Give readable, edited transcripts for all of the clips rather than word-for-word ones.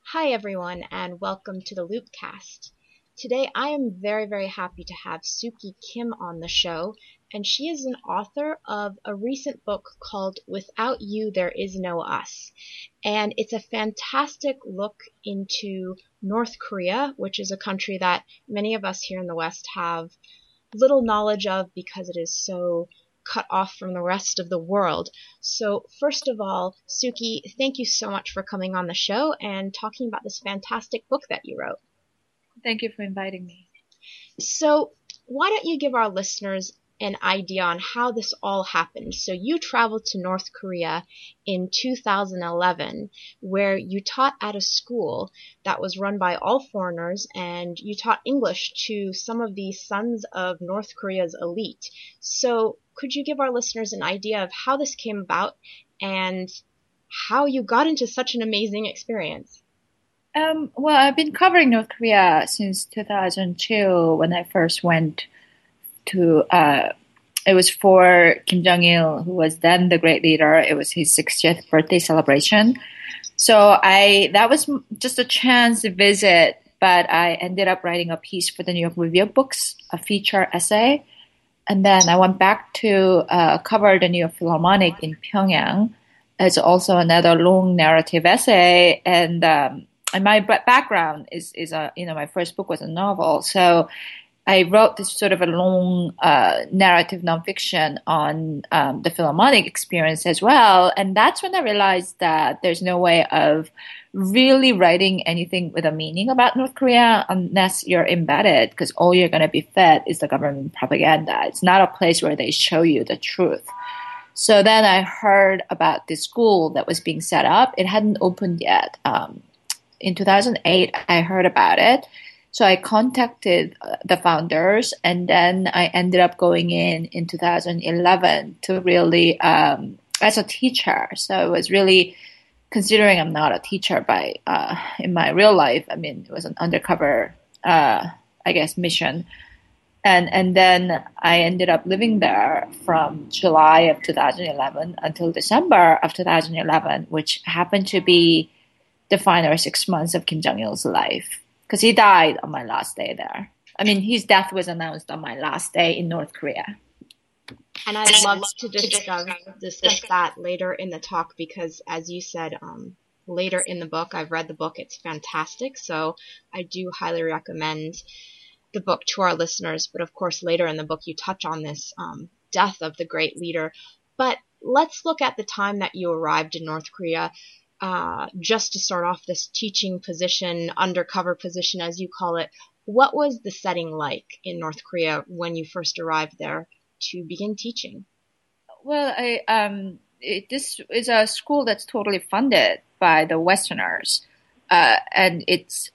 Hi, everyone, and welcome to the Loopcast. Today, I am very, very happy to have Suki Kim on the show, and she is an author of a recent book called Without You, There Is No Us. And it's a fantastic look into North Korea, which is a country that many of us here in the West have little knowledge of because it is so cut off from the rest of the world. So, first of all, Suki, thank you so much for coming on the show and talking about this fantastic book that you wrote. Thank you for inviting me. So, why don't you give our listeners an idea on how this all happened? So, you traveled to North Korea in 2011, where you taught at a school that was run by all foreigners, and you taught English to some of the sons of North Korea's elite. So, could you give our listeners an idea of how this came about and how you got into such an amazing experience? Well, I've been covering North Korea since 2002 when I first went to, it was for Kim Jong-il, who was then the great leader. It was his 60th birthday celebration. So that was just a chance to visit, but I ended up writing a piece for the New York Review of Books, a feature essay. And then I went back to cover the New York Philharmonic in Pyongyang. It's also another long narrative essay, and my background is my first book was a novel, so I wrote this sort of a long narrative nonfiction on the Philharmonic experience as well, and that's when I realized that there's no way of really writing anything with a meaning about North Korea unless you're embedded, because all you're going to be fed is the government propaganda. It's not a place where they show you the truth. So then I heard about this school that was being set up. It hadn't opened yet. In 2008, I heard about it. So I contacted the founders, and then I ended up going in 2011 to really, as a teacher. So it was really, considering I'm not a teacher in my real life, I mean, it was an undercover, mission. And then I ended up living there from July of 2011 until December of 2011, which happened to be the final 6 months of Kim Jong-il's life, because he died on my last day there. I mean, his death was announced on my last day in North Korea. And I'd love to discuss that later in the talk because, as you said, later in the book, I've read the book, it's fantastic. So I do highly recommend the book to our listeners. But of course, later in the book, you touch on this death of the great leader. But let's look at the time that you arrived in North Korea. Just to start off this teaching position, undercover position, as you call it, what was the setting like in North Korea when you first arrived there to begin teaching? Well, this is a school that's totally funded by the Westerners, and it's,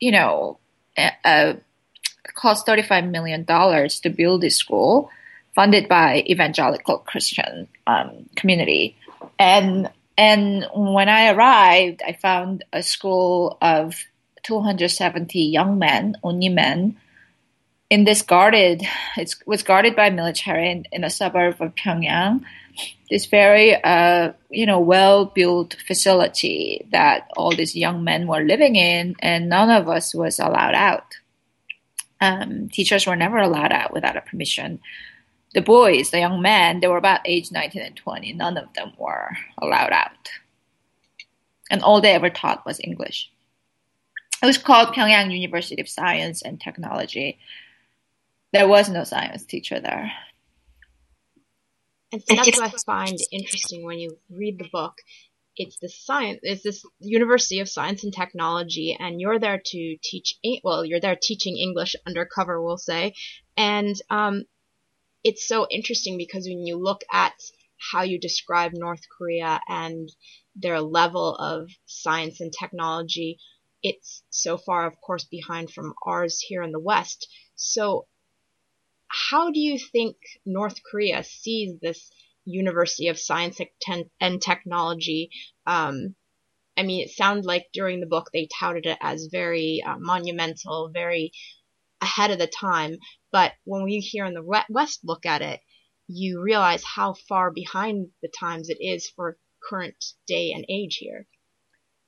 cost $35 million to build this school, funded by evangelical Christian community, and when I arrived, I found a school of 270 young men, only men, in this it was guarded by military in a suburb of Pyongyang. This very, well-built facility that all these young men were living in, and none of us was allowed out. Teachers were never allowed out without a permission. The boys, the young men, they were about age 19 and 20. None of them were allowed out. And all they ever taught was English. It was called Pyongyang University of Science and Technology. There was no science teacher there. And so that's what I find interesting when you read the book. It's this University of Science and Technology, and you're there to teach, you're there teaching English undercover, we'll say. And it's so interesting because when you look at how you describe North Korea and their level of science and technology, it's so far, of course, behind from ours here in the West. So how do you think North Korea sees this University of Science and Technology? I mean, it sounds like during the book they touted it as very monumental, very ahead of the time. But when we here in the West look at it, you realize how far behind the times it is for current day and age here.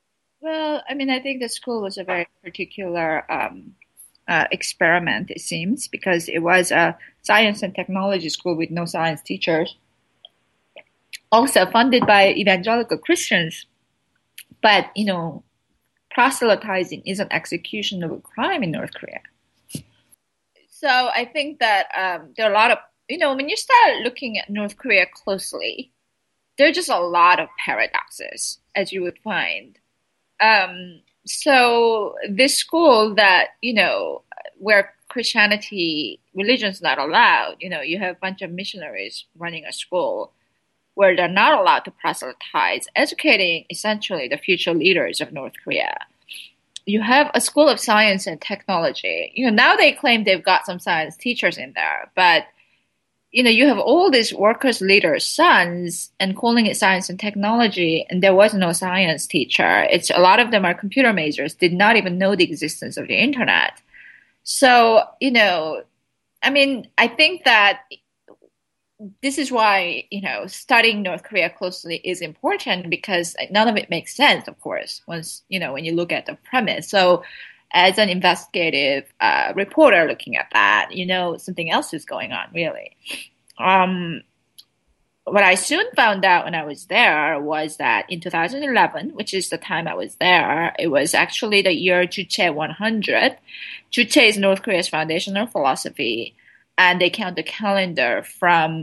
Well, I mean, I think the school was a very particular experiment, it seems, because it was a science and technology school with no science teachers, also funded by evangelical Christians. But, proselytizing is an execution of a crime in North Korea. So I think that there are a lot of, when you start looking at North Korea closely, there are just a lot of paradoxes, as you would find. So this school that, where Christianity, religion is not allowed, you have a bunch of missionaries running a school where they're not allowed to proselytize, educating essentially the future leaders of North Korea. You have a school of science and technology. Now they claim they've got some science teachers in there, but you have all these workers' leaders' sons and calling it science and technology, and there was no science teacher. A lot of them are computer majors, did not even know the existence of the internet. So, I think that this is why, studying North Korea closely is important, because none of it makes sense, of course, once, when you look at the premise. So as an investigative reporter looking at that, something else is going on, really. What I soon found out when I was there was that in 2011, which is the time I was there, it was actually the year Juche 100. Juche is North Korea's foundational philosophy, and they count the calendar from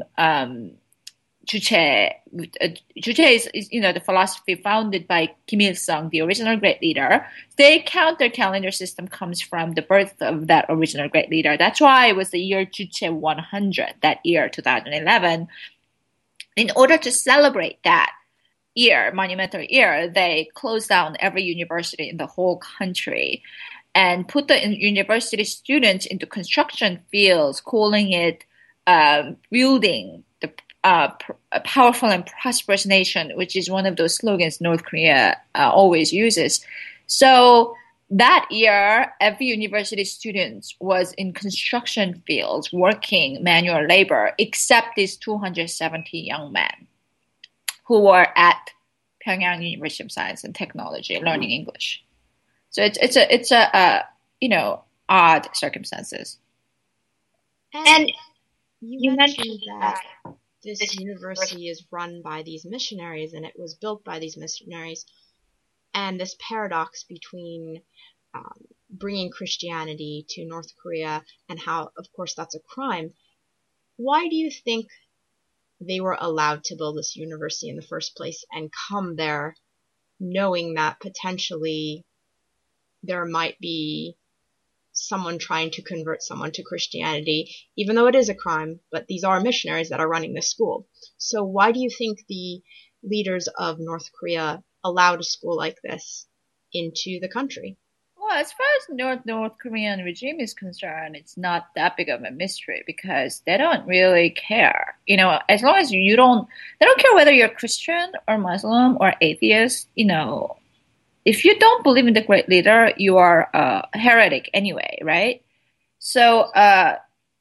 Juche. Juche is the philosophy founded by Kim Il-sung, the original great leader. They count their calendar system comes from the birth of that original great leader. That's why it was the year Juche 100, that year, 2011. In order to celebrate that year, monumental year, they closed down every university in the whole country and put the university students into construction fields, calling it building a powerful and prosperous nation, which is one of those slogans North Korea always uses. So that year, every university student was in construction fields working manual labor, except these 270 young men who were at Pyongyang University of Science and Technology learning English. So it's odd circumstances. And you mentioned that this university is run by these missionaries, and it was built by these missionaries, and this paradox between bringing Christianity to North Korea and how, of course, that's a crime. Why do you think they were allowed to build this university in the first place and come there knowing that potentially there might be someone trying to convert someone to Christianity, even though it is a crime, but these are missionaries that are running this school. So why do you think the leaders of North Korea allowed a school like this into the country? Well, as far as North Korean regime is concerned, it's not that big of a mystery because they don't really care. As long as they don't care whether you're Christian or Muslim or atheist, if you don't believe in the great leader, you are a heretic anyway, right? So I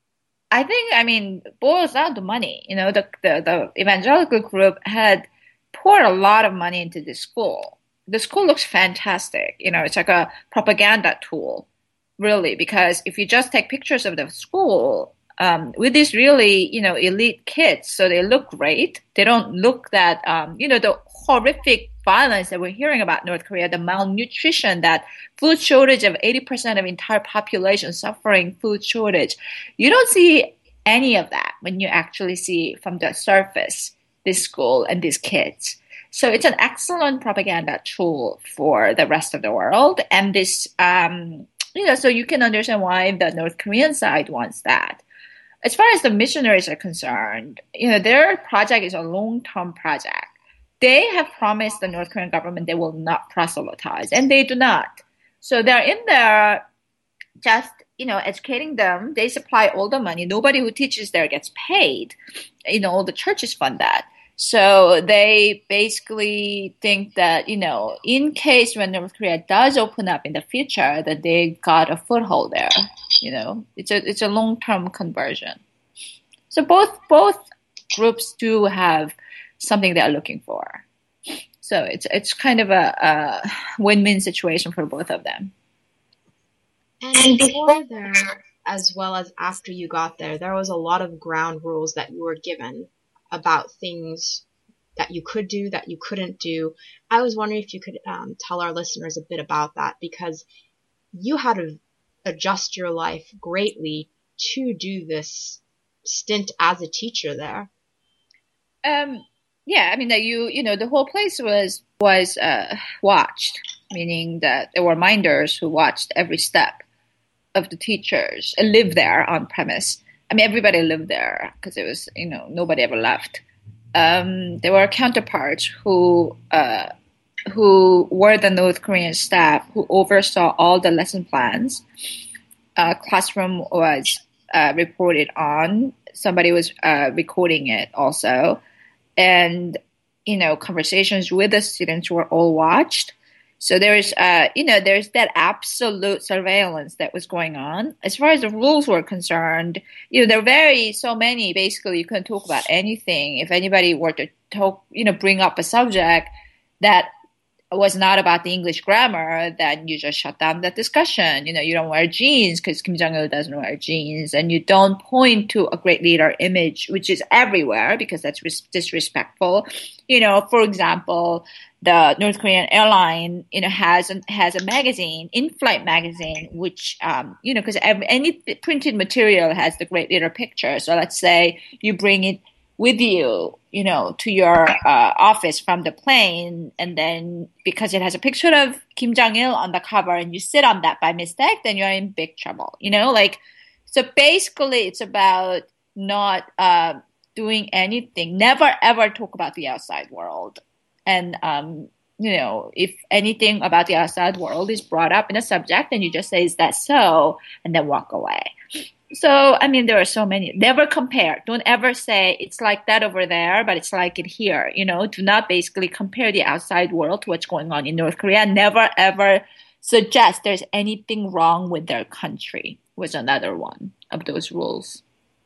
think, boils down to money. The evangelical group had poured a lot of money into this school. The school looks fantastic. It's like a propaganda tool, really, because if you just take pictures of the school with these really, elite kids, so they look great. They don't look that, the horrific violence that we're hearing about North Korea, the malnutrition, that food shortage of 80% of entire population suffering food shortage. You don't see any of that when you actually see from the surface this school and these kids. So it's an excellent propaganda tool for the rest of the world. And this, so you can understand why the North Korean side wants that. As far as the missionaries are concerned, their project is a long-term project. They have promised the North Korean government they will not proselytize, and they do not. So they're in there just, educating them. They supply all the money. Nobody who teaches there gets paid. All the churches fund that. So they basically think that, in case when North Korea does open up in the future, that they got a foothold there. It's a long-term conversion. So both groups do have something they're looking for. So it's kind of a win-win situation for both of them. And before there, as well as after you got there, there was a lot of ground rules that you were given about things that you could do, that you couldn't do. I was wondering if you could tell our listeners a bit about that, because you had to adjust your life greatly to do this stint as a teacher there. Yeah, I mean that the whole place was watched, meaning that there were minders who watched every step of the teachers and lived there on premise. I mean, everybody lived there because it was, nobody ever left. There were counterparts who were the North Korean staff who oversaw all the lesson plans. Classroom was reported on. Somebody was recording it also. And, conversations with the students were all watched. So there's that absolute surveillance that was going on. As far as the rules were concerned, there were so many, basically you couldn't talk about anything. If anybody were to talk, bring up a subject that was not about the English grammar, then you just shut down that discussion. You don't wear jeans because Kim Jong-il doesn't wear jeans, and you don't point to a great leader image, which is everywhere because that's disrespectful. For example, the North Korean airline, has a magazine, in-flight magazine, which, because any printed material has the great leader picture. So let's say you bring it with you, to your office from the plane, and then because it has a picture of Kim Jong-il on the cover and you sit on that by mistake, then you're in big trouble, so basically it's about not doing anything, never ever talk about the outside world. And, if anything about the outside world is brought up in a subject, then you just say, is that so? And then walk away. So, I mean, there are so many. Never compare. Don't ever say it's like that over there, but it's like it here. Do not basically compare the outside world to what's going on in North Korea. Never, ever suggest there's anything wrong with their country was another one of those rules.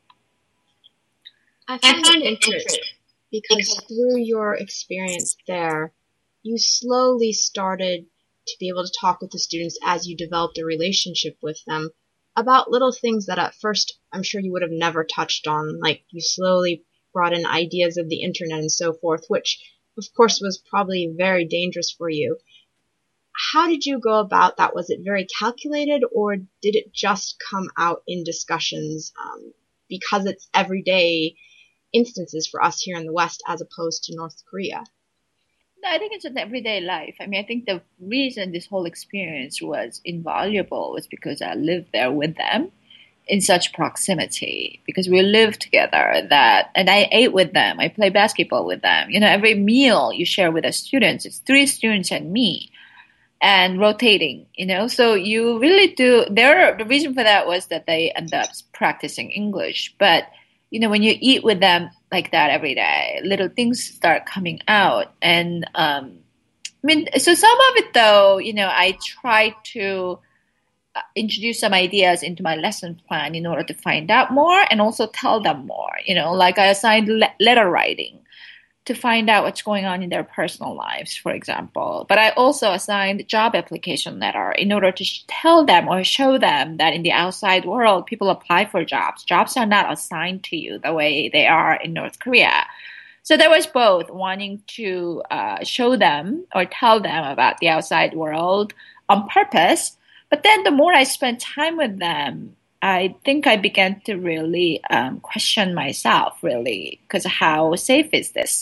I find it interesting because through your experience there, you slowly started to be able to talk with the students as you developed a relationship with them about little things that at first I'm sure you would have never touched on, like you slowly brought in ideas of the internet and so forth, which of course was probably very dangerous for you. How did you go about that? Was it very calculated, or did it just come out in discussions because it's everyday instances for us here in the West as opposed to North Korea? No, I think it's an everyday life. I mean, I think the reason this whole experience was invaluable was because I lived there with them in such proximity, because we lived together and I ate with them. I play basketball with them. Every meal you share with the students, it's 3 students and me, and rotating, so you really do. The reason for that was that they end up practicing English. But, when you eat with them like that every day, little things start coming out. And, so some of it though, I try to introduce some ideas into my lesson plan in order to find out more and also tell them more, like I assigned letter writing to find out what's going on in their personal lives, for example. But I also assigned job application letter in order to tell them or show them that in the outside world, people apply for jobs. Jobs are not assigned to you the way they are in North Korea. So there was both wanting to show them or tell them about the outside world on purpose. But then the more I spent time with them, I think I began to really question myself, really, because how safe is this?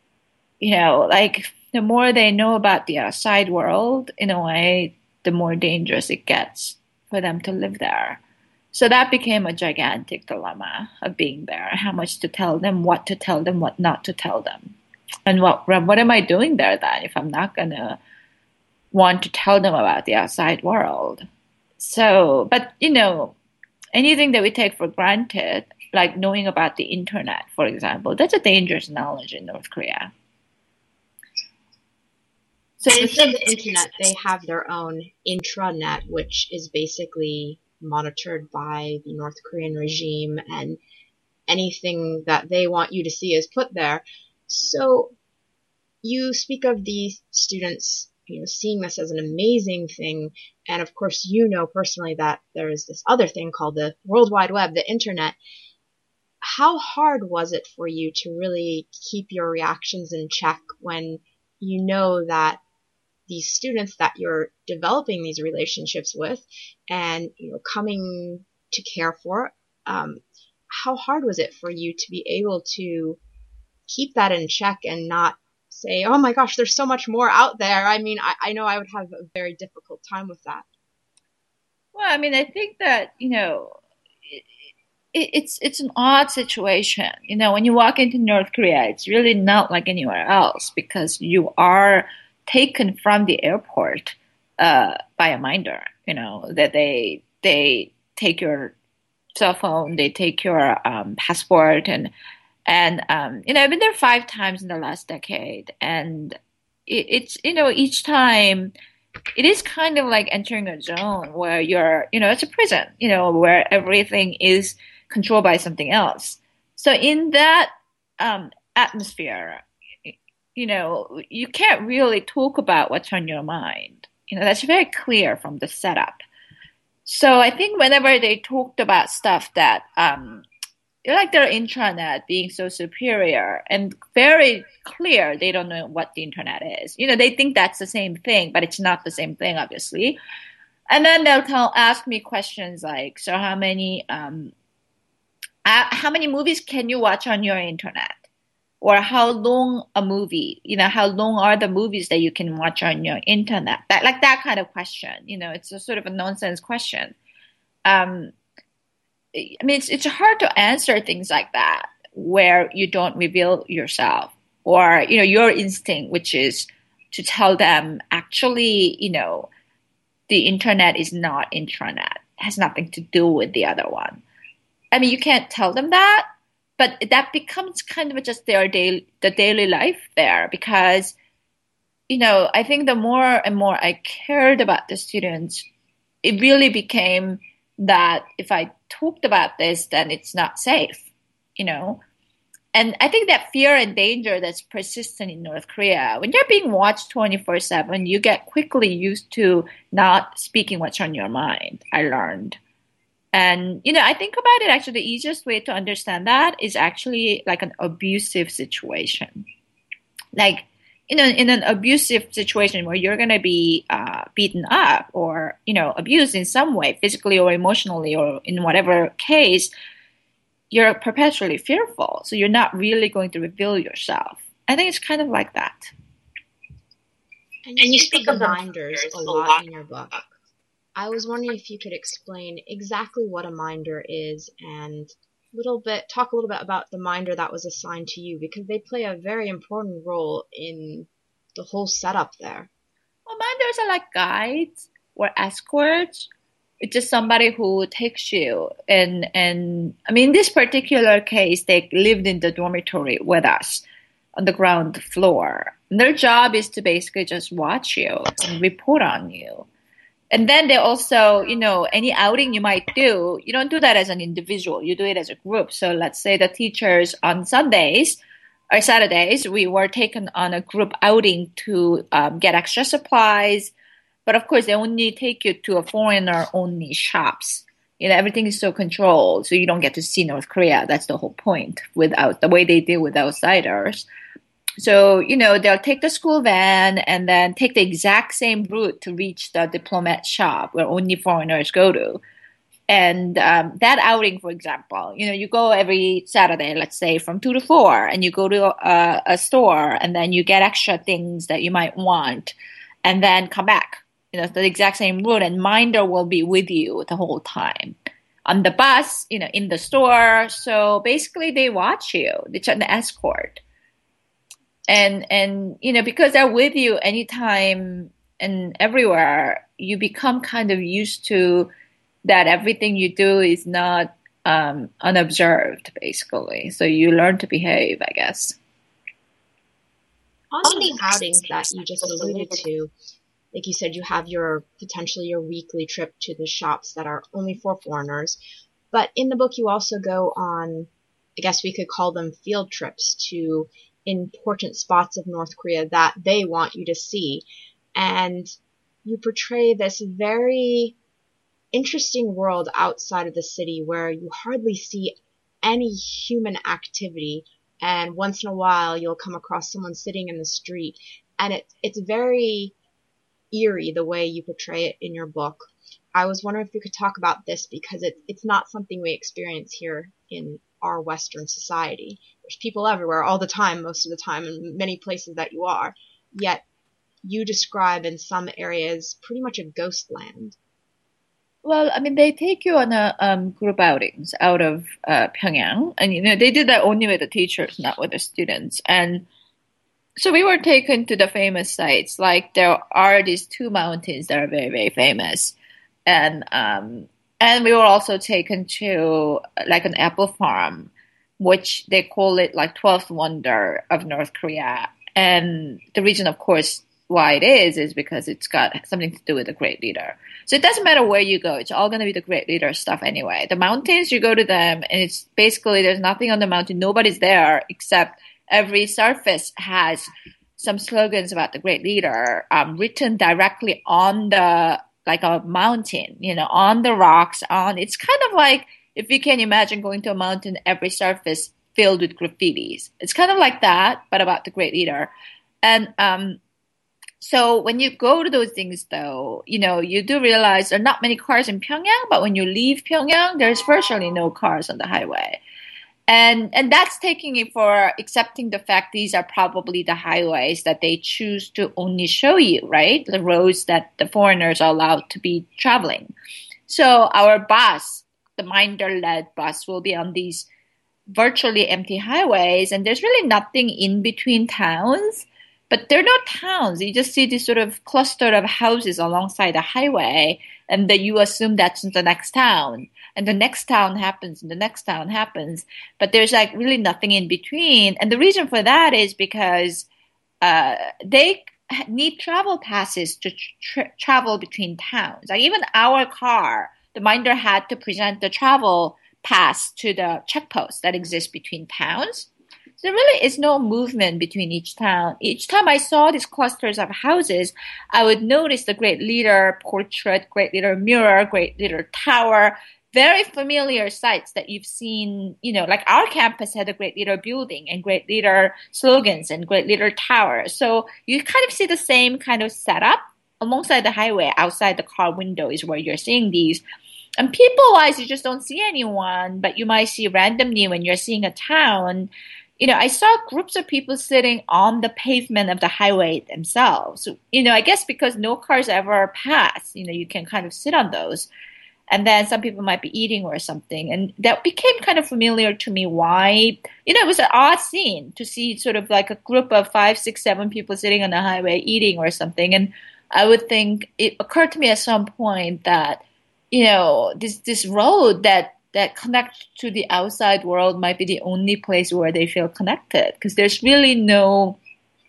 The more they know about the outside world, in a way, the more dangerous it gets for them to live there. So that became a gigantic dilemma of being there. How much to tell them, what not to tell them. And what am I doing there then if I'm not going to want to tell them about the outside world? So, but, anything that we take for granted, like knowing about the internet, for example, that's a dangerous knowledge in North Korea. So instead of the internet, they have their own intranet, which is basically monitored by the North Korean regime, and anything that they want you to see is put there. So you speak of these students, seeing this as an amazing thing. And of course, personally that there is this other thing called the World Wide Web, the internet. How hard was it for you to really keep your reactions in check when you know that these students that you're developing these relationships with and coming to care for, how hard was it for you to be able to keep that in check and not say, oh my gosh, there's so much more out there? I mean, I know I would have a very difficult time with that. Well, I mean, I think that, it's an odd situation. When you walk into North Korea, it's really not like anywhere else because you are taken from the airport by a minder. That they take your cell phone, they take your passport, and I've been there 5 times in the last decade, and it's each time it is kind of like entering a zone where you're, it's a prison, where everything is controlled by something else. So in that atmosphere, you can't really talk about what's on your mind. That's very clear from the setup. So I think whenever they talked about stuff that, like their intranet being so superior and very clear, they don't know what the internet is. They think that's the same thing, but it's not the same thing, obviously. And then they'll ask me questions like, so how many movies can you watch on your internet? Or how long a movie, how long are the movies that you can watch on your internet? That kind of question, it's a sort of a nonsense question. I mean, it's hard to answer things like that where you don't reveal yourself or, your instinct, which is to tell them actually, the internet is not intranet, has nothing to do with the other one. I mean, you can't tell them that, but that becomes kind of just the daily life there because, I think the more and more I cared about the students, it really became that if I talked about this, then it's not safe, And I think that fear and danger that's persistent in North Korea, when you're being watched 24/7, you get quickly used to not speaking what's on your mind, I learned. And, I think about it, actually, the easiest way to understand that is actually like an abusive situation. Like, in an abusive situation where you're going to be beaten up or, abused in some way, physically or emotionally, or in whatever case, you're perpetually fearful. So you're not really going to reveal yourself. I think it's kind of like that. And you speak of the minders a lot in your book. I was wondering if you could explain exactly what a minder is and talk a little bit about the minder that was assigned to you, because they play a very important role in the whole setup there. Well, minders are like guides or escorts. It's just somebody who takes you. And I mean, in this particular case, they lived in the dormitory with us on the ground floor. And their job is to basically just watch you and report on you. And then they also, any outing you might do, you don't do that as an individual. You do it as a group. So let's say the teachers on Sundays or Saturdays, we were taken on a group outing to get extra supplies. But of course, they only take you to a foreigner-only shops. Everything is so controlled, so you don't get to see North Korea. That's the whole point without the way they deal with outsiders. So, they'll take the school van and then take the exact same route to reach the diplomat shop where only foreigners go to. And that outing, for example, you go every Saturday, let's say from 2 to 4, and you go to a store and then you get extra things that you might want and then come back. The exact same route, and minder will be with you the whole time. On the bus, in the store. So basically they watch you. It's an escort. And because they're with you anytime and everywhere, you become kind of used to that everything you do is not unobserved, basically. So you learn to behave, I guess. On these outings that you just alluded to, like you said, you have potentially your weekly trip to the shops that are only for foreigners. But in the book, you also go on, I guess we could call them field trips to important spots of North Korea that they want you to see. And you portray this very interesting world outside of the city where you hardly see any human activity, and once in a while you'll come across someone sitting in the street, and it's very eerie the way you portray it in your book. I was wondering if you could talk about this, because it's not something we experience here in our Western society. There's people everywhere all the time, most of the time, in many places that you are, yet you describe in some areas pretty much a ghost land. Well, I mean, they take you on a group outings out of Pyongyang, and they did that only with the teachers, not with the students. And so we were taken to the famous sites. Like there are these two mountains that are very, very famous, and we were also taken to like an apple farm, which they call it like 12th wonder of North Korea. And the reason, of course, why it is because it's got something to do with the great leader. So it doesn't matter where you go. It's all going to be the great leader stuff anyway. The mountains, you go to them, and it's basically there's nothing on the mountain. Nobody's there except every surface has some slogans about the great leader written directly on the like a mountain, on the rocks. It's kind of like if you can imagine going to a mountain, every surface filled with graffitis. It's kind of like that, but about the great leader. And so when you go to those things, though, you do realize there are not many cars in Pyongyang, but when you leave Pyongyang, there's virtually no cars on the highway. And that's taking it for accepting the fact these are probably the highways that they choose to only show you, right? The roads that the foreigners are allowed to be traveling. So our bus, the Minder-led bus, will be on these virtually empty highways, and there's really nothing in between towns. But they're not towns. You just see this sort of cluster of houses alongside the highway, and that you assume that's the next town. And the next town happens, and the next town happens. But there's like really nothing in between. And the reason for that is because they need travel passes to travel between towns. Like even our car, the Minder had to present the travel pass to the checkpost that exists between towns. There really is no movement between each town. Each time I saw these clusters of houses, I would notice the great leader portrait, great leader mirror, great leader tower, very familiar sites that you've seen, like our campus had a great leader building and great leader slogans and great leader tower. So you kind of see the same kind of setup alongside the highway. Outside the car window is where you're seeing these. And people-wise, you just don't see anyone, but you might see randomly when you're seeing a town. I saw groups of people sitting on the pavement of the highway themselves. I guess because no cars ever pass, you can kind of sit on those. And then some people might be eating or something. And that became kind of familiar to me why, it was an odd scene to see sort of like a group of 5, 6, 7 people sitting on the highway eating or something. And I would think it occurred to me at some point that, this road that connects to the outside world might be the only place where they feel connected, because there's really no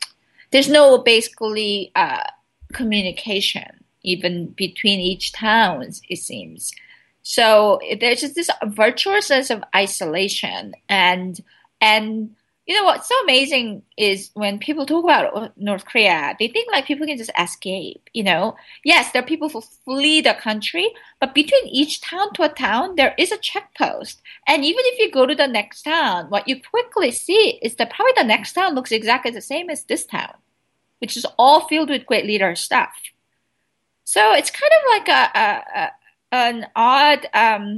basically communication even between each towns, it seems. So there's just this virtual sense of isolation. And what's so amazing is when people talk about North Korea, they think like people can just escape, Yes, there are people who flee the country, but between each town to a town, there is a checkpost. And even if you go to the next town, what you quickly see is that probably the next town looks exactly the same as this town, which is all filled with great leader stuff. So it's kind of like an odd,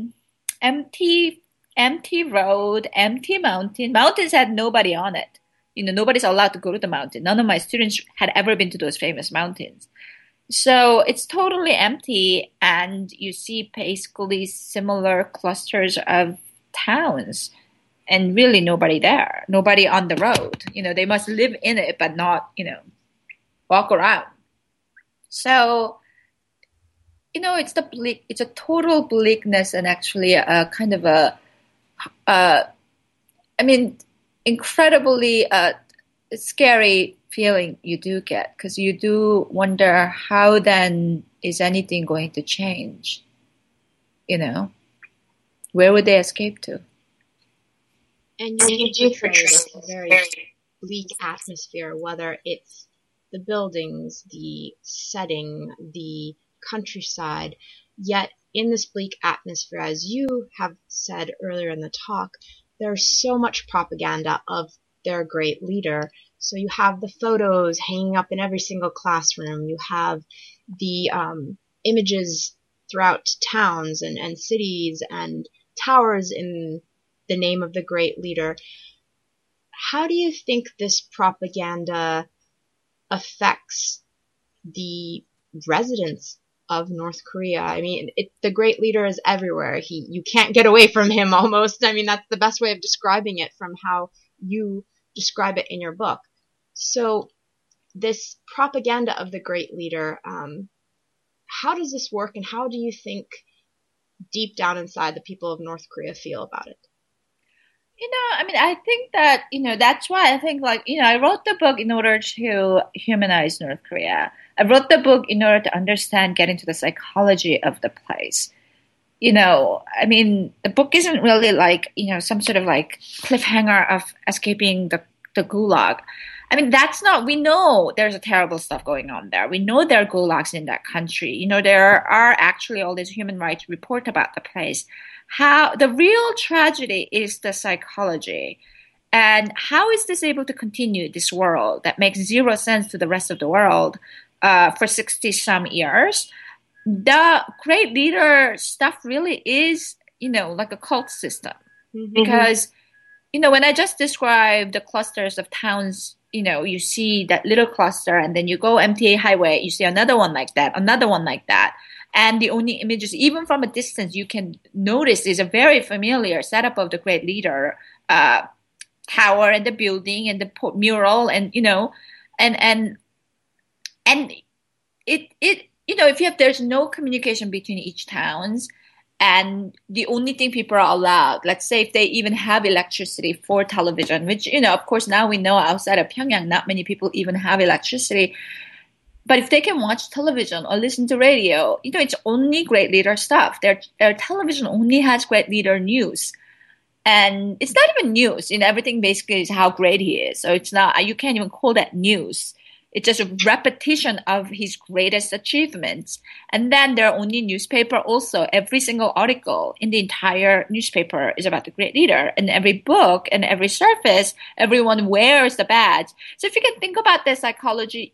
empty road, empty mountain. Mountains had nobody on it. Nobody's allowed to go to the mountain. None of my students had ever been to those famous mountains. So it's totally empty, and you see basically similar clusters of towns, and really nobody there, nobody on the road. They must live in it, but not, walk around. So, it's a total bleakness, and actually a kind of incredibly scary feeling you do get, because you do wonder how then is anything going to change? Where would they escape to? And you do portray this very bleak atmosphere, whether it's the buildings, the setting, the countryside. Yet in this bleak atmosphere, as you have said earlier in the talk, there's so much propaganda of their great leader. So you have the photos hanging up in every single classroom. You have the images throughout towns and cities and towers in the name of the great leader. How do you think this propaganda affects the residents of North Korea? I mean, the great leader is everywhere. You can't get away from him almost. I mean, that's the best way of describing it from how you describe it in your book. So this propaganda of the great leader, how does this work, and how do you think deep down inside the people of North Korea feel about it? I mean, I think that, that's why I think I wrote the book in order to humanize North Korea. I wrote the book in order to understand, get into the psychology of the place. I mean, the book isn't really some sort of cliffhanger of escaping the gulag. I mean, that's not, we know there's a terrible stuff going on there. We know there are gulags in that country. There are actually all these human rights report about the place. How the real tragedy is the psychology. And how is this able to continue, this world that makes zero sense to the rest of the world for 60 some years? The great leader stuff really is, like a cult system. Mm-hmm. Because, when I just described the clusters of towns, you see that little cluster, and then you go MTA highway, you see another one like that, another one like that. And the only images, even from a distance, you can notice is a very familiar setup of the great leader, tower and the building and the mural, and and it if there's no communication between each towns, and the only thing people are allowed, let's say if they even have electricity for television, which of course now we know outside of Pyongyang, not many people even have electricity. But if they can watch television or listen to radio, it's only great leader stuff. Their television only has great leader news. And it's not even news. Everything basically is how great he is. So it's not, you can't even call that news. It's just a repetition of his greatest achievements. And then there are only newspaper also. Every single article in the entire newspaper is about the great leader. And every book and every surface, everyone wears the badge. So if you can think about the psychology,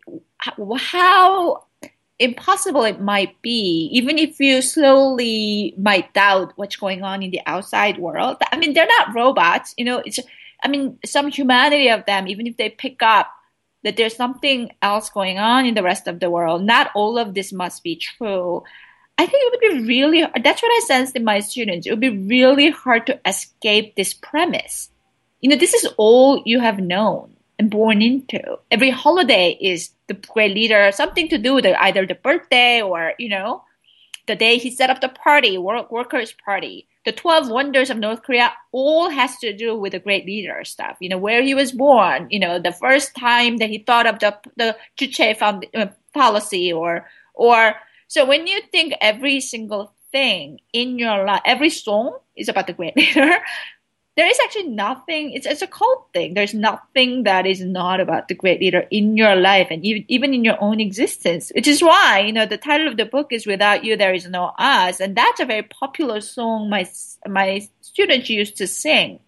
how impossible it might be, even if you slowly might doubt what's going on in the outside world. I mean, they're not robots. Some humanity of them, even if they pick up that there's something else going on in the rest of the world, not all of this must be true. I think it would be really, that's what I sensed in my students. It would be really hard to escape this premise. This is all you have known and born into. Every holiday is the great leader, something to do with either the birthday or, the day he set up the party, workers' party. The 12 wonders of North Korea all has to do with the great leader stuff. Where he was born, the first time that he thought of the Juche policy or so when you think every single thing in your life, every song is about the great leader, there is actually nothing, it's a cult thing. There's nothing that is not about the great leader in your life and even in your own existence, which is why, the title of the book is Without You, There Is No Us. And that's a very popular song my students used to sing.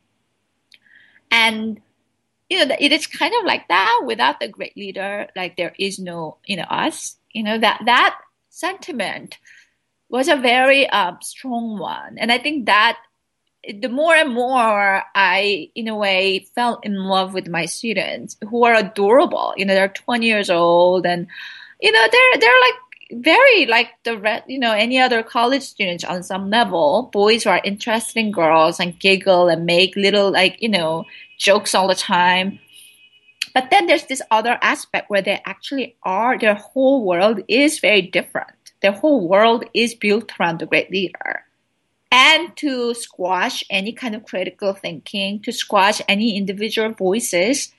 And, it is kind of like that. Without the great leader, there is no, us, that sentiment was a very strong one. And I think that the more and more I, in a way, fell in love with my students who are adorable. They're 20 years old and, they're very like any other college students on some level. Boys who are interested in girls and giggle and make little jokes all the time. But then there's this other aspect where they actually are, their whole world is very different. Their whole world is built around the great leader. And to squash any kind of critical thinking, to squash any individual voices.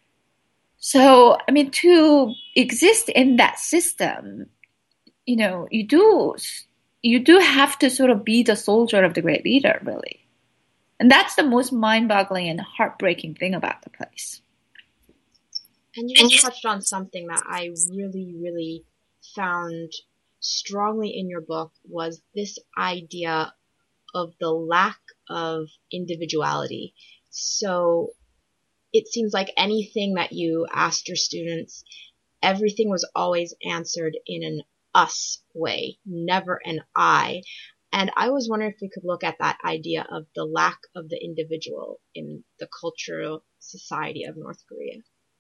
So, to exist in that system, you do have to sort of be the soldier of the great leader, really. And that's the most mind-boggling and heartbreaking thing about the place. And you just touched on something that I really, really found strongly in your book was this idea of the lack of individuality. So it seems like anything that you asked your students, everything was always answered in an us way, never an I. And I was wondering if we could look at that idea of the lack of the individual in the cultural society of North Korea.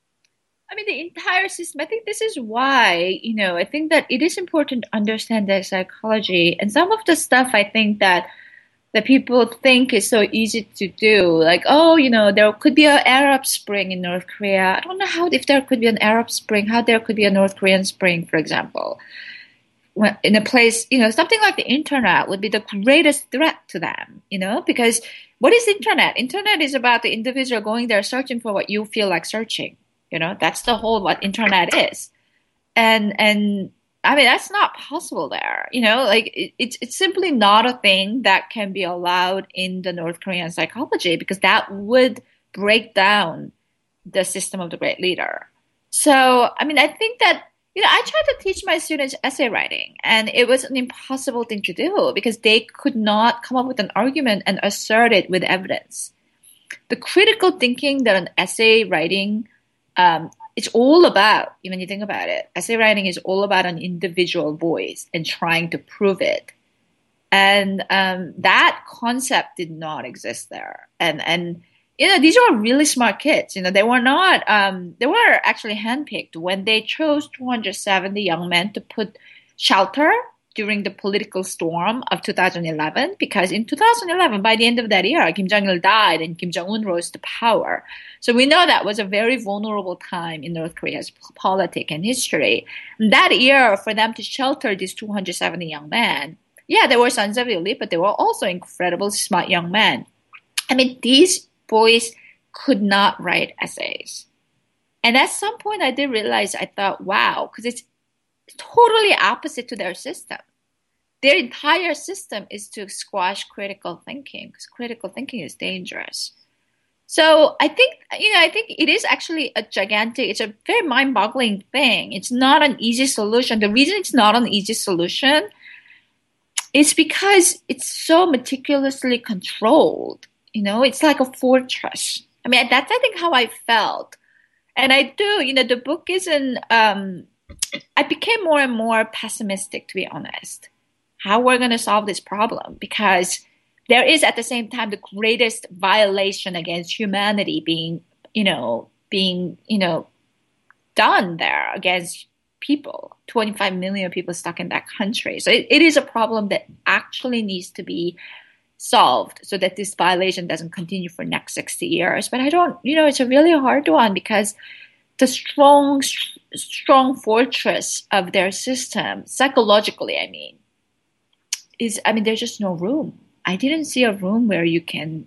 I mean, the entire system, I think this is why, I think that it is important to understand their psychology. And some of the stuff I think that people think is so easy to do, like, oh, there could be an Arab Spring in North Korea. I don't know if there could be an Arab Spring, how there could be a North Korean Spring, for example. When, in a place, something like the internet would be the greatest threat to them, because what is internet? Internet is about the individual going there searching for what you feel like searching. That's the whole what internet is. And I mean, that's not possible there. It's simply not a thing that can be allowed in the North Korean psychology, because that would break down the system of the great leader. So, I mean, I think that, I tried to teach my students essay writing, and it was an impossible thing to do because they could not come up with an argument and assert it with evidence. The critical thinking that an essay writing it's all about, when you think about it, essay writing is all about an individual voice and trying to prove it. And that concept did not exist there. And these were really smart kids. They were not, they were actually handpicked when they chose 270 young men to put shelter during the political storm of 2011, because in 2011, by the end of that year, Kim Jong-il died and Kim Jong-un rose to power. So we know that was a very vulnerable time in North Korea's politics and history. And that year, for them to shelter these 270 young men, yeah, they were sons of elite, but they were also incredible, smart young men. I mean, these boys could not write essays. And at some point, I did realize, I thought, wow, because it's totally opposite to their system. Their entire system is to squash critical thinking, because critical thinking is dangerous. So I think it is actually it's a very mind-boggling thing. It's not an easy solution. The reason it's not an easy solution is because it's so meticulously controlled. It's like a fortress. I mean, that's, I think, how I felt. And I do, the book isn't, I became more and more pessimistic, to be honest, how we're going to solve this problem, because there is at the same time the greatest violation against humanity being done there against people, 25 million people stuck in that country. So it is a problem that actually needs to be solved so that this violation doesn't continue for next 60 years. But I don't, it's a really hard one, because the strong fortress of their system, psychologically, there's just no room. I didn't see a room where you can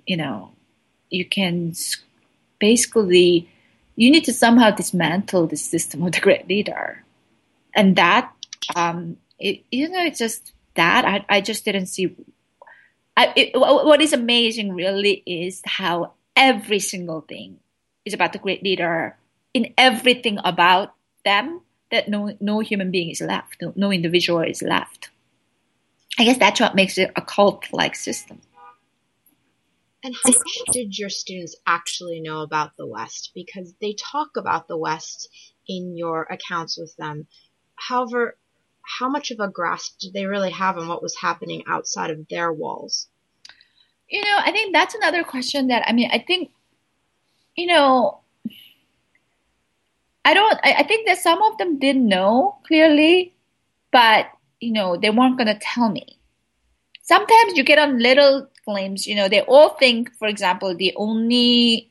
basically, you need to somehow dismantle the system of the great leader. And that, it's just that I just didn't see. What is amazing really is how every single thing is about the great leader. In everything about them, that no human being is left, no individual is left. I guess that's what makes it a cult-like system. And how much did your students actually know about the West? Because they talk about the West in your accounts with them. However, how much of a grasp did they really have on what was happening outside of their walls? I think that's another question that, I think, I think that some of them did know clearly, but, they weren't going to tell me. Sometimes you get a little glimpse, they all think, for example, the only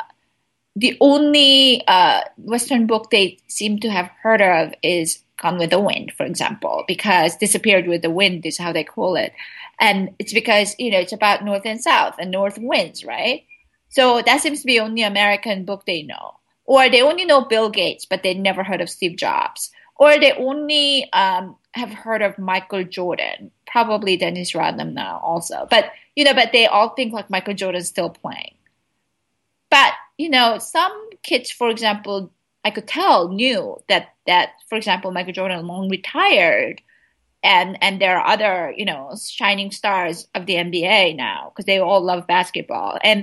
Western book they seem to have heard of is Gone with the Wind, for example, because Disappeared with the Wind is how they call it. And it's because, it's about North and South and North winds, right? So that seems to be the only American book they know. Or they only know Bill Gates, but they never heard of Steve Jobs. Or they only have heard of Michael Jordan, probably Dennis Rodman now also. But, but they all think like Michael Jordan's still playing. But, some kids, for example, I could tell knew that for example, Michael Jordan long retired, and there are other, shining stars of the NBA now because they all love basketball. And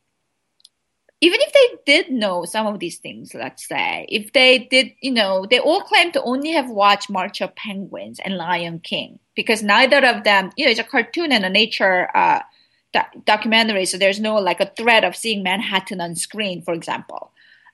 even if they did know some of these things, let's say, if they did, they all claim to only have watched March of Penguins and Lion King because neither of them, it's a cartoon and a nature documentary, so there's no like a threat of seeing Manhattan on screen, for example.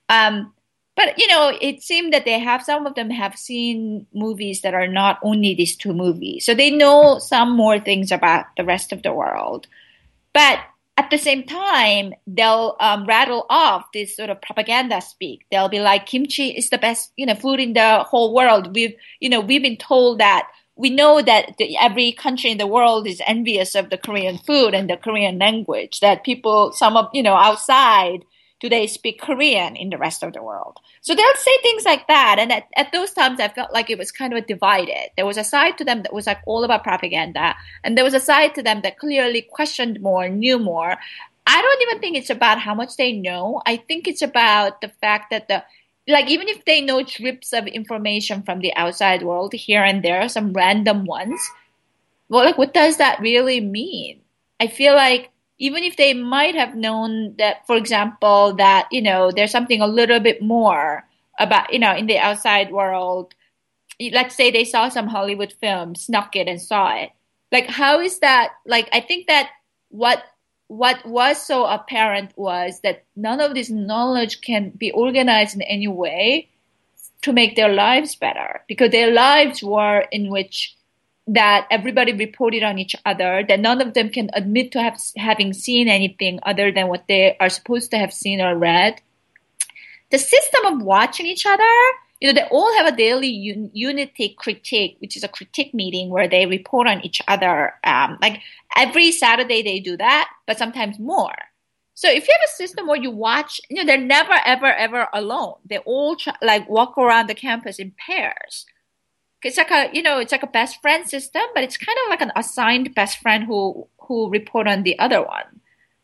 But it seemed that some of them have seen movies that are not only these two movies, so they know some more things about the rest of the world. But at the same time, they'll rattle off this sort of propaganda speak. They'll be like, kimchi is the best, food in the whole world. We've been told that. We know that every country in the world is envious of the Korean food and the Korean language, that people, outside today speak Korean in the rest of the world. So they'll say things like that. And at those times, I felt like it was kind of divided. There was a side to them that was like all about propaganda. And there was a side to them that clearly questioned more, knew more. I don't even think it's about how much they know. I think it's about the fact that even if they know drips of information from the outside world here and there, some random ones, well, what does that really mean? I feel like even if they might have known that, for example, that, there's something a little bit more about, in the outside world, let's say they saw some Hollywood film, snuck it and saw it. Like, how is that? Like, I think that what was so apparent was that none of this knowledge can be organized in any way to make their lives better, because their lives were in which that everybody reported on each other, that none of them can admit to having seen anything other than what they are supposed to have seen or read. The system of watching each other, they all have a daily unity critique, which is a critique meeting where they report on each other. Like every Saturday they do that, but sometimes more. So if you have a system where you watch, they're never, ever, ever alone. They all walk around the campus in pairs. It's like a best friend system, but it's kind of like an assigned best friend who report on the other one.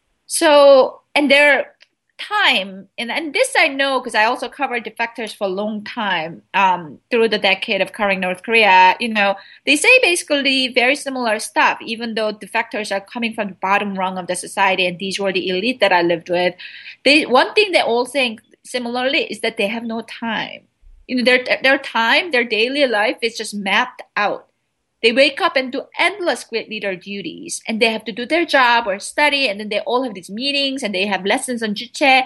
So, and their time, and this I know because I also covered defectors for a long time through the decade of covering North Korea. They say basically very similar stuff, even though defectors are coming from the bottom rung of the society, and these were the elite that I lived with. One thing they all say similarly is that they have no time. Their time, their daily life is just mapped out. They wake up and do endless great leader duties, and they have to do their job or study, and then they all have these meetings, and they have lessons on juche,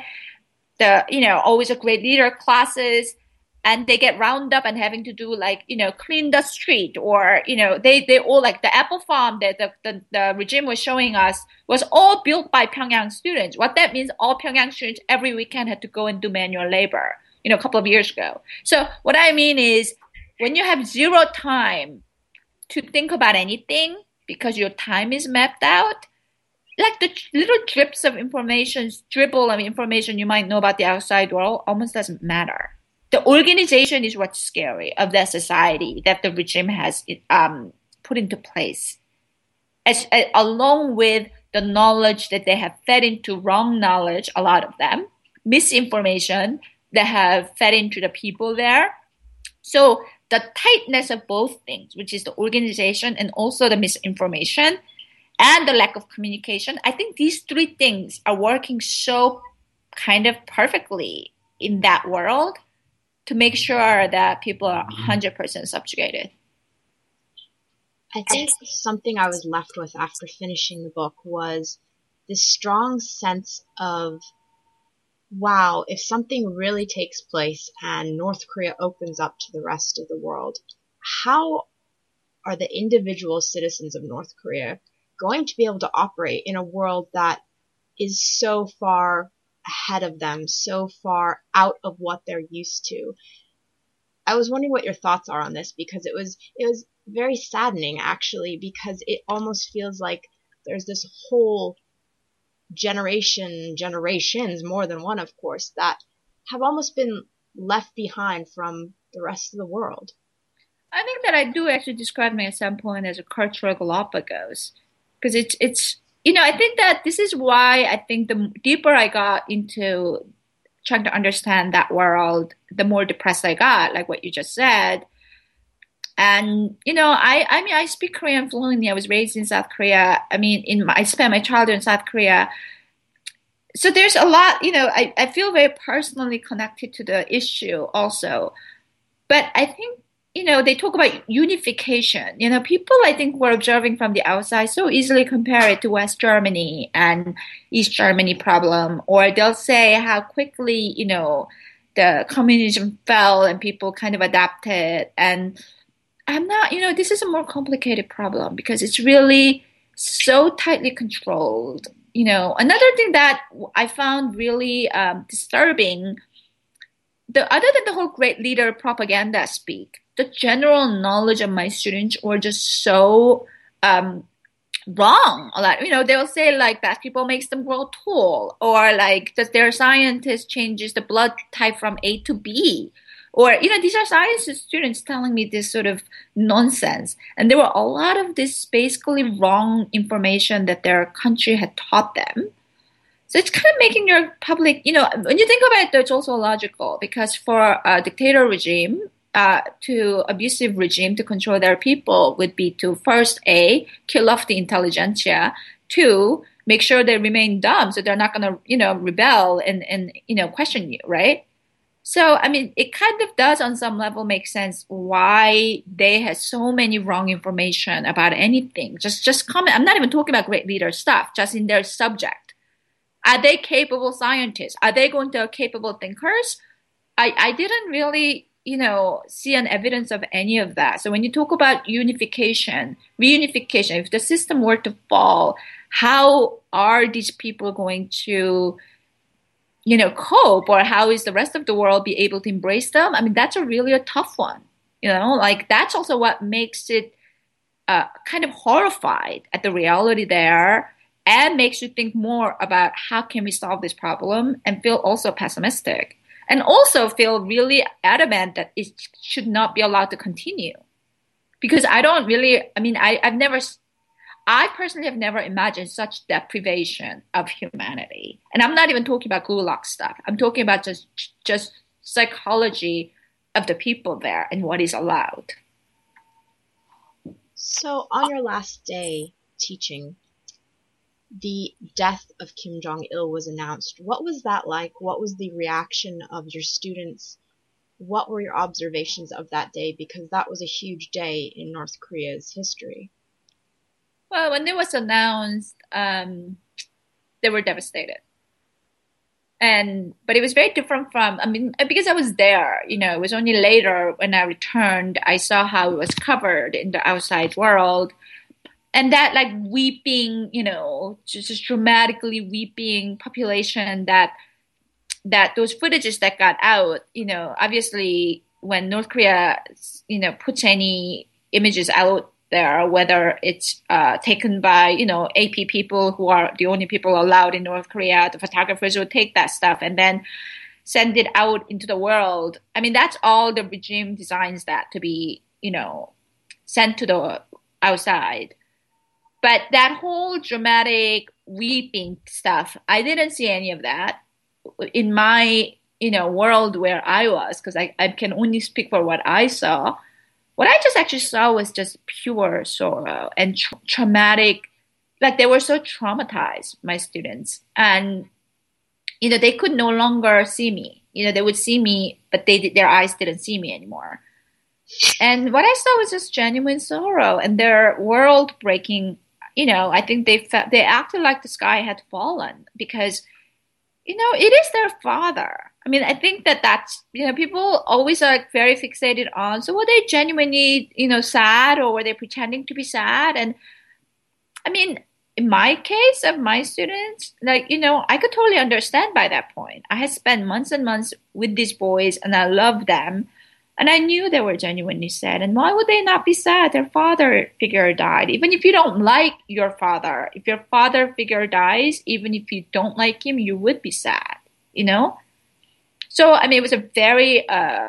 always a great leader classes, and they get round up and having to do clean the street, or they all like the apple farm that the regime was showing us was all built by Pyongyang students. What that means, all Pyongyang students every weekend had to go and do manual labor. A couple of years ago. So what I mean is, when you have zero time to think about anything because your time is mapped out, like the little drips of information, dribble of information you might know about the outside world almost doesn't matter. The organization is what's scary of that society that the regime has put into place, along with the knowledge that they have fed into wrong knowledge, a lot of them, misinformation, that have fed into the people there. So the tightness of both things, which is the organization and also the misinformation and the lack of communication, I think these three things are working so kind of perfectly in that world to make sure that people are 100% subjugated. I think something I was left with after finishing the book was this strong sense of, wow, if something really takes place and North Korea opens up to the rest of the world, how are the individual citizens of North Korea going to be able to operate in a world that is so far ahead of them, so far out of what they're used to? I was wondering what your thoughts are on this, because it was very saddening, actually, because it almost feels like there's this whole generations, more than one, of course, that have almost been left behind from the rest of the world. I think that I do actually describe me at some point as a cultural Galapagos, because it's I think that this is why I think the deeper I got into trying to understand that world, the more depressed I got, like what you just said. And I mean, I speak Korean fluently. I was raised in South Korea. I mean, I spent my childhood in South Korea. So there's a lot, I feel very personally connected to the issue also. But I think, they talk about unification. People I think were observing from the outside so easily compare it to West Germany and East Germany problem, or they'll say how quickly, the communism fell and people kind of adapted. And I'm not, this is a more complicated problem because it's really so tightly controlled. Another thing that I found really disturbing, other than the whole great leader propaganda speak, the general knowledge of my students were just so wrong. Like, they'll say like basketball makes them grow tall, or like that their scientist changes the blood type from A to B. Or, these are science students telling me this sort of nonsense. And there were a lot of this basically wrong information that their country had taught them. So it's kind of making your public, when you think about it, it's also logical because for a dictator regime, to abusive regime to control their people would be to first, A, kill off the intelligentsia, two, make sure they remain dumb so they're not going to, rebel and question you, right? So, I mean, it kind of does on some level make sense why they had so many wrong information about anything. Just comment. I'm not even talking about great leader stuff, just in their subject. Are they capable scientists? Are they going to capable thinkers? I didn't really, see an evidence of any of that. So when you talk about unification, reunification, if the system were to fall, how are these people going to cope, or how is the rest of the world be able to embrace them? I mean, that's really a tough one. Like that's also what makes it kind of horrified at the reality there, and makes you think more about how can we solve this problem, and feel also pessimistic, and also feel really adamant that it should not be allowed to continue. Because I personally have never imagined such deprivation of humanity. And I'm not even talking about Gulag stuff. I'm talking about just psychology of the people there and what is allowed. So on your last day teaching, the death of Kim Jong-il was announced. What was that like? What was the reaction of your students? What were your observations of that day? Because that was a huge day in North Korea's history. Well, when it was announced, they were devastated. But it was very different from, because I was there, it was only later when I returned, I saw how it was covered in the outside world. And that like weeping, just dramatically weeping population that those footages that got out, obviously when North Korea, puts any images out there, whether it's taken by, AP people who are the only people allowed in North Korea, the photographers would take that stuff and then send it out into the world. I mean, that's all the regime designs that to be, sent to the outside. But that whole dramatic weeping stuff, I didn't see any of that in my, world where I was, because I can only speak for what I saw. What I just actually saw was just pure sorrow and traumatic. Like they were so traumatized, my students. And, they could no longer see me. They would see me, but their eyes didn't see me anymore. And what I saw was just genuine sorrow and their world breaking. I think they acted like the sky had fallen because, it is their father. I mean, I think that's, people always are very fixated on, so were they genuinely, sad, or were they pretending to be sad? And I mean, in my case of my students, like, I could totally understand by that point. I had spent months and months with these boys and I loved them. And I knew they were genuinely sad. And why would they not be sad? Their father figure died. Even if you don't like your father, if your father figure dies, even if you don't like him, you would be sad, So, I mean, it was a very,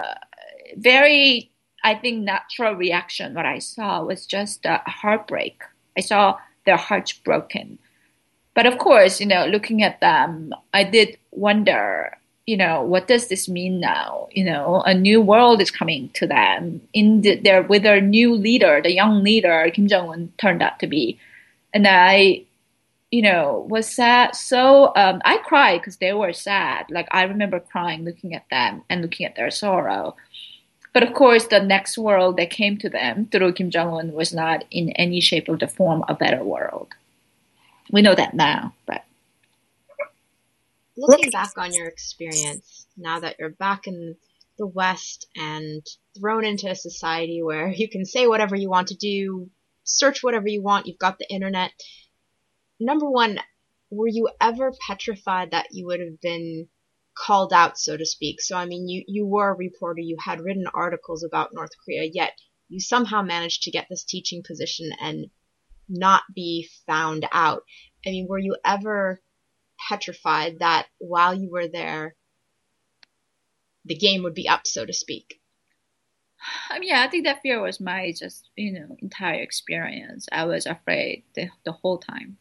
very, I think, natural reaction. What I saw was just a heartbreak. I saw their hearts broken. But of course, looking at them, I did wonder, what does this mean now? A new world is coming to them there with their new leader, the young leader Kim Jong-un turned out to be. And I, was sad. So I cried because they were sad. Like I remember crying, looking at them and looking at their sorrow. But of course, the next world that came to them through Kim Jong-un was not in any shape or the form a better world. We know that now, but. Looking back on your experience, now that you're back in the West and thrown into a society where you can say whatever you want to do, search whatever you want, you've got the internet. Number one, were you ever petrified that you would have been called out, so to speak? So, I mean, you were a reporter, you had written articles about North Korea, yet you somehow managed to get this teaching position and not be found out. I mean, were you ever petrified that while you were there, the game would be up, so to speak? I mean, yeah, I think that fear was my just, entire experience. I was afraid the whole time.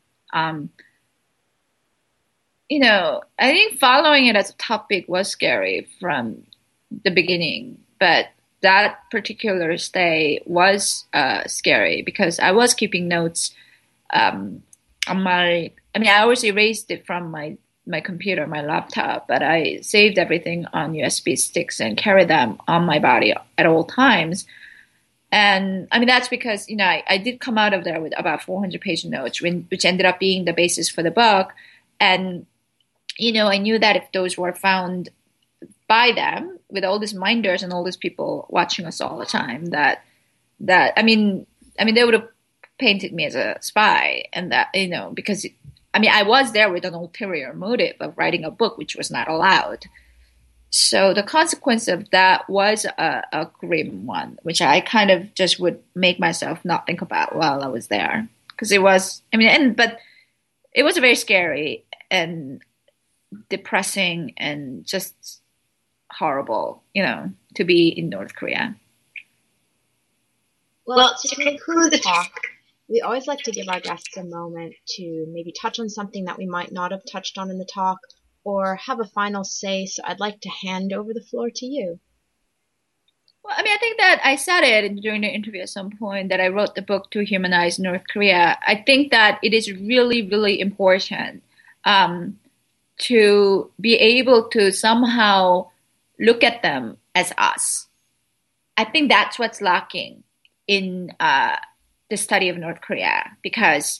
I think following it as a topic was scary from the beginning, but that particular stay was scary because I was keeping notes on I always erased it from my computer, my laptop, but I saved everything on USB sticks and carried them on my body at all times. And I mean, that's because, I did come out of there with about 400-page notes, which ended up being the basis for the book. And, I knew that if those were found by them with all these minders and all these people watching us all the time, that I mean, they would have painted me as a spy, and that, because I was there with an ulterior motive of writing a book, which was not allowed. So the consequence of that was a grim one, which I kind of just would make myself not think about while I was there. Because it was, but it was very scary and depressing and just horrible, to be in North Korea. Well, to conclude the talk, we always like to give our guests a moment to maybe touch on something that we might not have touched on in the talk or have a final say. So I'd like to hand over the floor to you. Well, I think that I said it during the interview at some point that I wrote the book to humanize North Korea. I think that it is really, really important to be able to somehow look at them as us. I think that's what's lacking in the study of North Korea, because,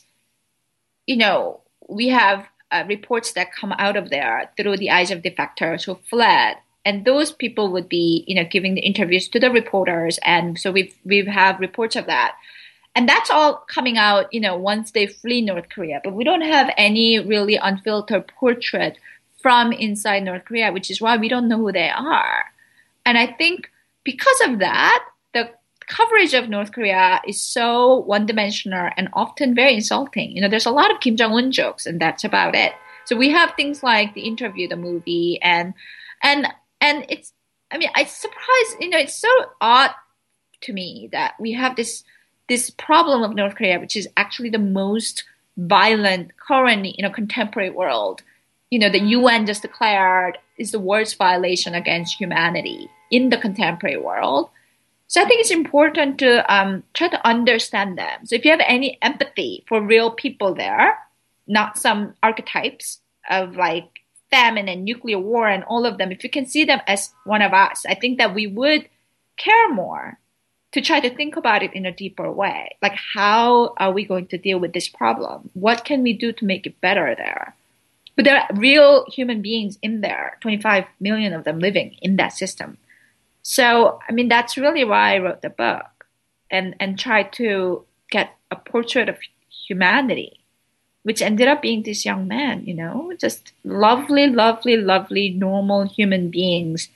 we have reports that come out of there through the eyes of defectors who fled. And those people would be, giving the interviews to the reporters. And so we have reports of that. And that's all coming out, once they flee North Korea. But we don't have any really unfiltered portrait from inside North Korea, which is why we don't know who they are. And I think because of that, the coverage of North Korea is so one-dimensional and often very insulting. There's a lot of Kim Jong-un jokes, and that's about it. So we have things like the interview, the movie, and it's, it's surprised, it's so odd to me that we have this problem of North Korea, which is actually the most violent currently in a contemporary world. The UN just declared is the worst violation against humanity in the contemporary world. So I think it's important to try to understand them. So if you have any empathy for real people there, not some archetypes of like famine and nuclear war and all of them, if you can see them as one of us, I think that we would care more to try to think about it in a deeper way. Like, how are we going to deal with this problem? What can we do to make it better there? But there are real human beings in there, 25 million of them living in that system. So, that's really why I wrote the book and tried to get a portrait of humanity, which ended up being this young man, just lovely, lovely, lovely, normal human beings,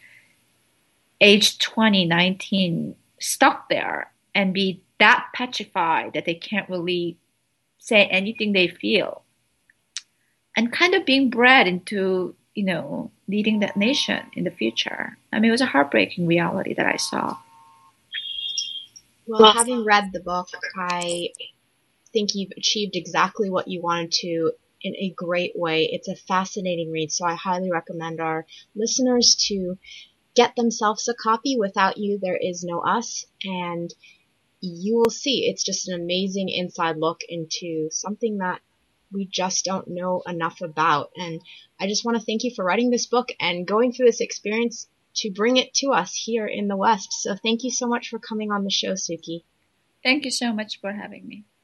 age 20, 19, stuck there and be that petrified that they can't really say anything they feel. And kind of being bred into, leading that nation in the future. It was a heartbreaking reality that I saw. Well, having read the book, I think you've achieved exactly what you wanted to in a great way. It's a fascinating read, so I highly recommend our listeners to get themselves a copy. Without You, There Is No Us, and you will see it's just an amazing inside look into something that we just don't know enough about. And I just want to thank you for writing this book and going through this experience to bring it to us here in the West. So thank you so much for coming on the show, Suki. Thank you so much for having me.